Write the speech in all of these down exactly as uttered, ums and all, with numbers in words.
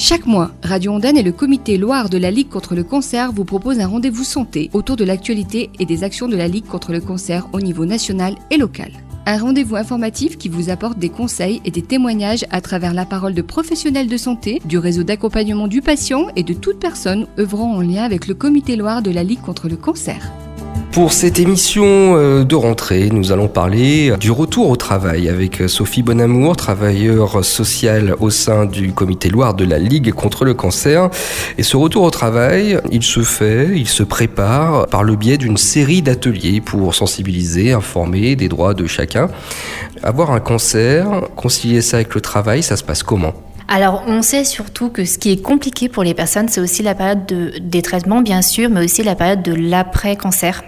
Chaque mois, Radio Ondane et le comité Loire de la Ligue contre le cancer vous proposent un rendez-vous santé autour de l'actualité et des actions de la Ligue contre le cancer au niveau national et local. Un rendez-vous informatif qui vous apporte des conseils et des témoignages à travers la parole de professionnels de santé, du réseau d'accompagnement du patient et de toute personne œuvrant en lien avec le comité Loire de la Ligue contre le cancer. Pour cette émission de rentrée, nous allons parler du retour au travail avec Sophie Bonamour, travailleure sociale au sein du comité Loire de la Ligue contre le cancer. Et ce retour au travail, il se fait, il se prépare par le biais d'une série d'ateliers pour sensibiliser, informer des droits de chacun. Avoir un cancer, concilier ça avec le travail, ça se passe comment ? Alors, on sait surtout que ce qui est compliqué pour les personnes, c'est aussi la période de, des traitements, bien sûr, mais aussi la période de l'après-cancer.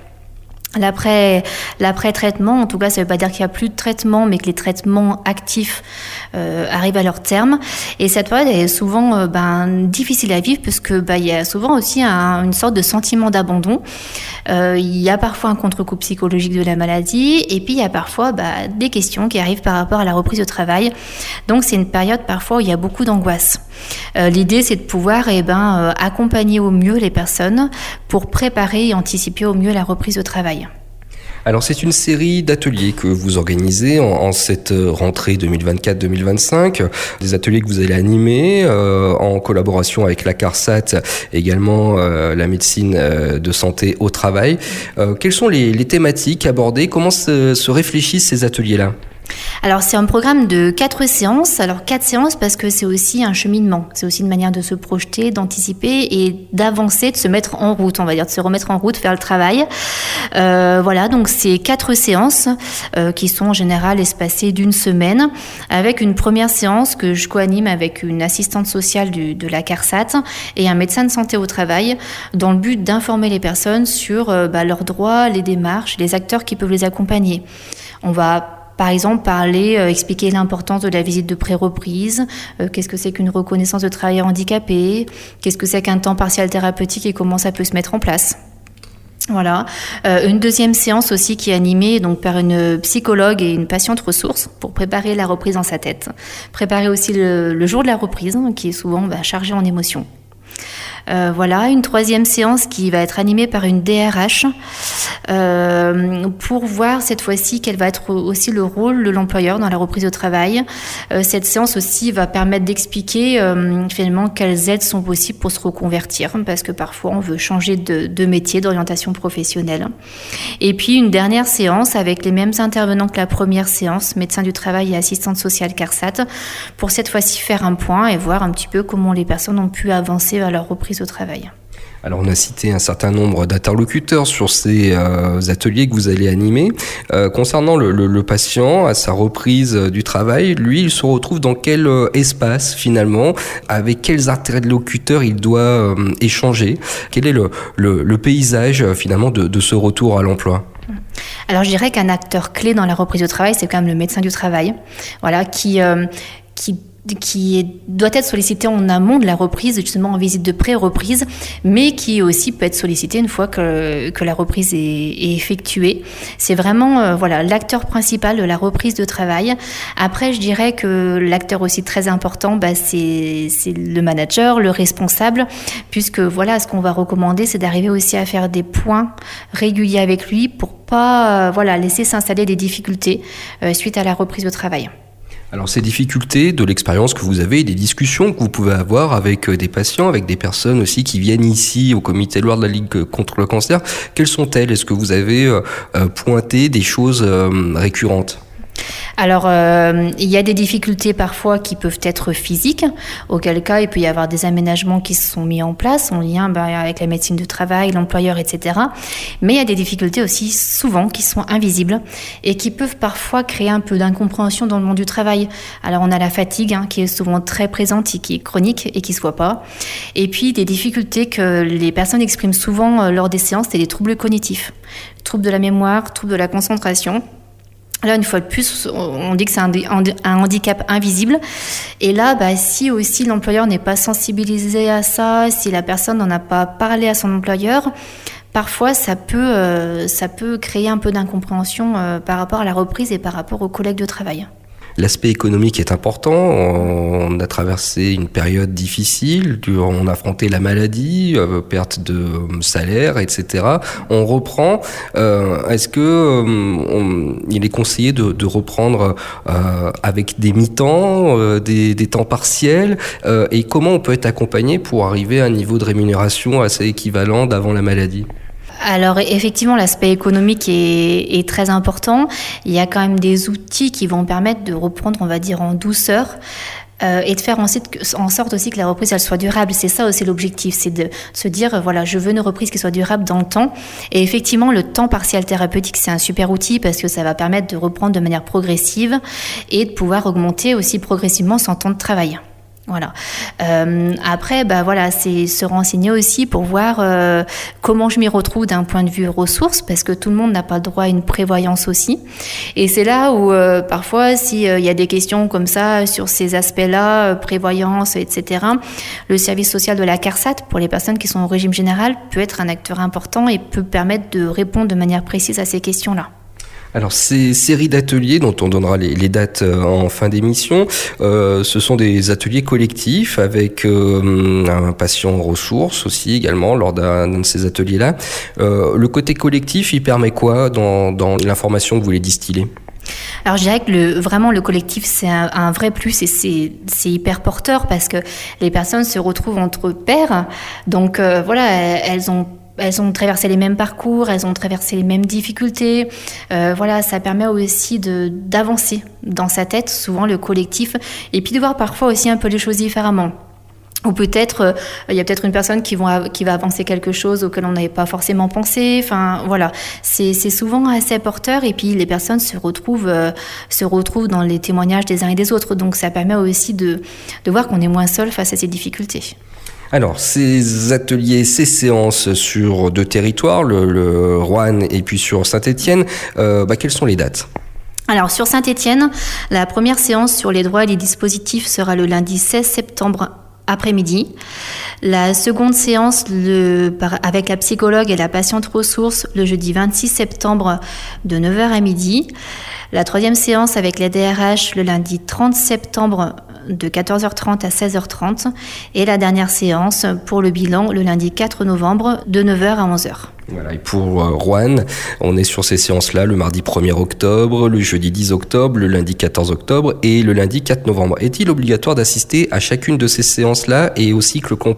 L'après, l'après-traitement, en tout cas, ça ne veut pas dire qu'il n'y a plus de traitement, mais que les traitements actifs euh, arrivent à leur terme. Et cette période est souvent euh, ben, difficile à vivre parce que ben, il y a souvent aussi un, une sorte de sentiment d'abandon. Euh, il y a parfois un contre-coup psychologique de la maladie et puis il y a parfois ben, des questions qui arrivent par rapport à la reprise au travail. Donc, c'est une période parfois où il y a beaucoup d'angoisse. Euh, l'idée, c'est de pouvoir eh ben, euh, accompagner au mieux les personnes pour préparer et anticiper au mieux la reprise au travail. Alors c'est une série d'ateliers que vous organisez en, en cette rentrée deux mille vingt-quatre deux mille vingt-cinq, des ateliers que vous allez animer euh, en collaboration avec la CARSAT, également euh, la médecine euh, de santé au travail. Euh, quelles sont les, les thématiques abordées ? Comment se, se réfléchissent ces ateliers-là ? Alors c'est un programme de quatre séances, alors quatre séances parce que c'est aussi un cheminement, c'est aussi une manière de se projeter, d'anticiper et d'avancer, de se mettre en route, on va dire, de se remettre en route, faire le travail. Euh, voilà, donc c'est quatre séances euh, qui sont en général espacées d'une semaine, avec une première séance que je co-anime avec une assistante sociale du, de la CARSAT et un médecin de santé au travail, dans le but d'informer les personnes sur euh, bah, leurs droits, les démarches, les acteurs qui peuvent les accompagner. On va par exemple, parler, euh, expliquer l'importance de la visite de pré-reprise, euh, qu'est-ce que c'est qu'une reconnaissance de travailleur handicapé, qu'est-ce que c'est qu'un temps partiel thérapeutique et comment ça peut se mettre en place. Voilà. Euh, une deuxième séance aussi qui est animée donc, par une psychologue et une patiente ressource pour préparer la reprise dans sa tête. Préparer aussi le, le jour de la reprise, hein, qui est souvent bah, chargé en émotions. Euh, voilà, une troisième séance qui va être animée par une D R H euh, pour voir cette fois-ci quel va être aussi le rôle de l'employeur dans la reprise au travail. Euh, cette séance aussi va permettre d'expliquer euh, finalement quelles aides sont possibles pour se reconvertir parce que parfois on veut changer de, de métier, d'orientation professionnelle. Et puis une dernière séance avec les mêmes intervenants que la première séance, médecin du travail et assistante sociale CARSAT, pour cette fois-ci faire un point et voir un petit peu comment les personnes ont pu avancer à leur reprise au travail. Alors on a cité un certain nombre d'interlocuteurs sur ces euh, ateliers que vous allez animer. Euh, concernant le, le, le patient, à sa reprise du travail, lui, il se retrouve dans quel euh, espace finalement ? Avec quels interlocuteurs il doit euh, échanger ? Quel est le, le, le paysage euh, finalement de, de ce retour à l'emploi ? Alors je dirais qu'un acteur clé dans la reprise du travail, c'est quand même le médecin du travail, voilà, qui, euh, qui qui doit être sollicité en amont de la reprise, justement en visite de pré-reprise, mais qui aussi peut être sollicité une fois que, que la reprise est, est effectuée. C'est vraiment euh, voilà, l'acteur principal de la reprise de travail. Après, je dirais que l'acteur aussi très important, bah, c'est, c'est le manager, le responsable, puisque voilà, ce qu'on va recommander, c'est d'arriver aussi à faire des points réguliers avec lui pour pas euh, voilà, laisser s'installer des difficultés euh, suite à la reprise de travail. Alors ces difficultés, de l'expérience que vous avez, des discussions que vous pouvez avoir avec des patients, avec des personnes aussi qui viennent ici au comité Loire de la Ligue contre le cancer, quelles sont-elles ? Est-ce que vous avez euh, pointé des choses euh, récurrentes ? Alors, euh, il y a des difficultés parfois qui peuvent être physiques, auquel cas il peut y avoir des aménagements qui se sont mis en place en lien ben, avec la médecine du travail, l'employeur, et cetera. Mais il y a des difficultés aussi souvent qui sont invisibles et qui peuvent parfois créer un peu d'incompréhension dans le monde du travail. Alors, on a la fatigue hein, qui est souvent très présente et qui est chronique et qui ne se voit pas. Et puis, des difficultés que les personnes expriment souvent euh, lors des séances, c'est les troubles cognitifs, troubles de la mémoire, troubles de la concentration. Là, une fois de plus, on dit que c'est un, un handicap invisible. Et là, bah, si aussi l'employeur n'est pas sensibilisé à ça, si la personne n'en a pas parlé à son employeur, parfois ça peut, euh, ça peut créer un peu d'incompréhension euh, par rapport à la reprise et par rapport aux collègues de travail. L'aspect économique est important. On a traversé une période difficile, on a affronté la maladie, euh, perte de salaire, et cetera. On reprend. Euh, est-ce que euh, on, il est conseillé de, de reprendre euh, avec des mi-temps, euh, des, des temps partiels, euh, et comment on peut être accompagné pour arriver à un niveau de rémunération assez équivalent d'avant la maladie ? Alors effectivement, l'aspect économique est, est très important. Il y a quand même des outils qui vont permettre de reprendre, on va dire, en douceur. Euh, et de faire en sorte aussi que la reprise elle soit durable. C'est ça aussi l'objectif, c'est de se dire voilà, je veux une reprise qui soit durable dans le temps. Et effectivement, le temps partiel thérapeutique, c'est un super outil parce que ça va permettre de reprendre de manière progressive et de pouvoir augmenter aussi progressivement son temps de travail. Voilà. Euh, après, bah voilà, c'est se renseigner aussi pour voir euh, comment je m'y retrouve d'un point de vue ressources, parce que tout le monde n'a pas le droit à une prévoyance aussi. Et c'est là où euh, parfois, s'il euh, y a des questions comme ça sur ces aspects-là, euh, prévoyance, et cetera, le service social de la CARSAT pour les personnes qui sont au régime général peut être un acteur important et peut permettre de répondre de manière précise à ces questions-là. Alors ces séries d'ateliers dont on donnera les, les dates en fin d'émission, euh, ce sont des ateliers collectifs avec euh, un patient ressources aussi également lors d'un, d'un de ces ateliers-là. Euh, le côté collectif, il permet quoi dans, dans l'information que vous voulez distiller ? Alors je dirais que le, vraiment le collectif c'est un, un vrai plus et c'est, c'est hyper porteur parce que les personnes se retrouvent entre pairs, donc euh, voilà, elles ont Elles ont traversé les mêmes parcours, elles ont traversé les mêmes difficultés. Euh, voilà, ça permet aussi de, d'avancer dans sa tête, souvent le collectif, et puis de voir parfois aussi un peu les choses différemment. Ou peut-être, euh, il y a peut-être une personne qui, vont, qui va avancer quelque chose auquel on n'avait pas forcément pensé. Enfin, voilà, c'est, c'est souvent assez porteur, et puis les personnes se retrouvent, euh, se retrouvent dans les témoignages des uns et des autres. Donc ça permet aussi de, de voir qu'on est moins seul face à ces difficultés. Alors, ces ateliers, ces séances sur deux territoires, le, le Roanne et puis sur Saint-Étienne, euh, bah, quelles sont les dates ? Alors, sur Saint-Étienne, la première séance sur les droits et les dispositifs sera le lundi seize septembre après-midi. La seconde séance le, par, avec la psychologue et la patiente ressource le jeudi vingt-six septembre de neuf heures à midi. La troisième séance avec la D R H le lundi trente septembre de quatorze heures trente à seize heures trente et la dernière séance pour le bilan le lundi quatre novembre de neuf heures à onze heures. Voilà, et pour euh, Roanne, on est sur ces séances-là le mardi premier octobre, le jeudi dix octobre, le lundi quatorze octobre et le lundi quatre novembre. Est-il obligatoire d'assister à chacune de ces séances-là et au cycle complet ?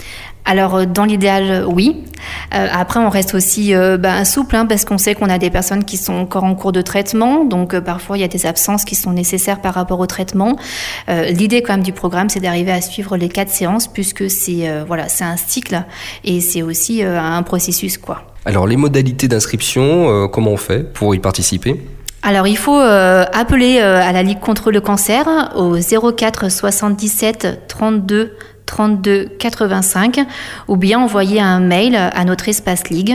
Alors, dans l'idéal, oui. Euh, après, on reste aussi euh, bah, souple, hein, parce qu'on sait qu'on a des personnes qui sont encore en cours de traitement. Donc, euh, parfois, il y a des absences qui sont nécessaires par rapport au traitement. Euh, l'idée, quand même, du programme, c'est d'arriver à suivre les quatre séances, puisque c'est, euh, voilà, c'est un cycle et c'est aussi euh, un processus, quoi. Alors, les modalités d'inscription, euh, comment on fait pour y participer ? Alors, il faut euh, appeler euh, à la Ligue contre le cancer au zéro quatre soixante-dix-sept trente-deux trente-deux quatre-vingt-cinq ou bien envoyer un mail à notre espace ligue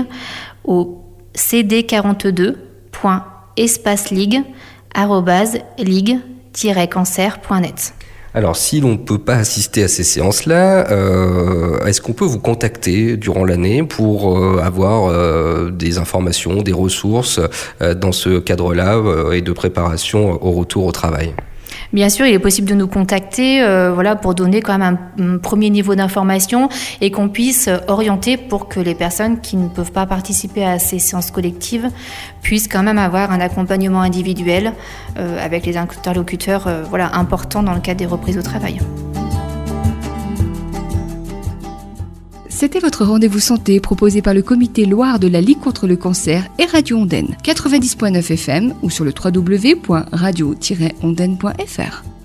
au c d quarante-deux point espaceligue arobase ligue tiret cancer point net. Alors, si l'on ne peut pas assister à ces séances-là, euh, est-ce qu'on peut vous contacter durant l'année pour euh, avoir euh, des informations, des ressources euh, dans ce cadre-là euh, et de préparation au retour au travail ? Bien sûr, il est possible de nous contacter euh, voilà, pour donner quand même un, un premier niveau d'information et qu'on puisse orienter pour que les personnes qui ne peuvent pas participer à ces séances collectives puissent quand même avoir un accompagnement individuel euh, avec les interlocuteurs euh, voilà, importants dans le cadre des reprises au travail. C'était votre rendez-vous santé proposé par le comité Loire de la Ligue contre le cancer et Radio Ondaine, quatre-vingt-dix virgule neuf F M ou sur le w w w point radio tiret ondaine point f r.